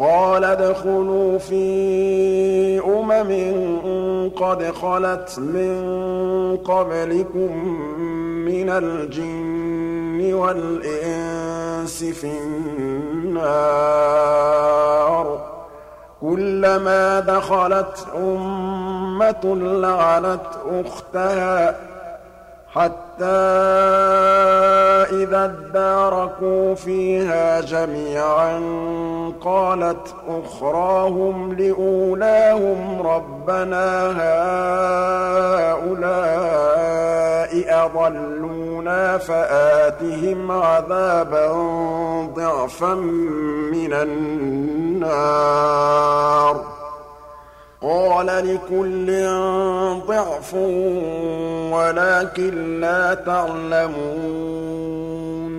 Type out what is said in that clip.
قَالَ ادْخُلُوا فِي قَدْ خَلَتْ مِن قَبْلِكُم مِّنَ الْجِنِّ وَالْإِنسِ فِي النَّارِ ۖ كُلَّمَا دَخَلَتْ أُمَّةٌ لَّعَنَتْ أُخْتَهَا حَتَّىٰ إِذَا ادَّارَكُوا فِيهَا جَمِيعًا قَالَتْ أُخْرَاهُمْ لِأُولَاهُمْ رَبَّنَا هَٰؤُلَاءِ أَضَلُّونَا فَآتِهِمْ عَذَابًا ضِعْفًا مِّنَ النَّارِ ۖ قَالَ لِكُلٍّ ضِعْفٌ وَلَٰكِن لَّا تَعْلَمُونَ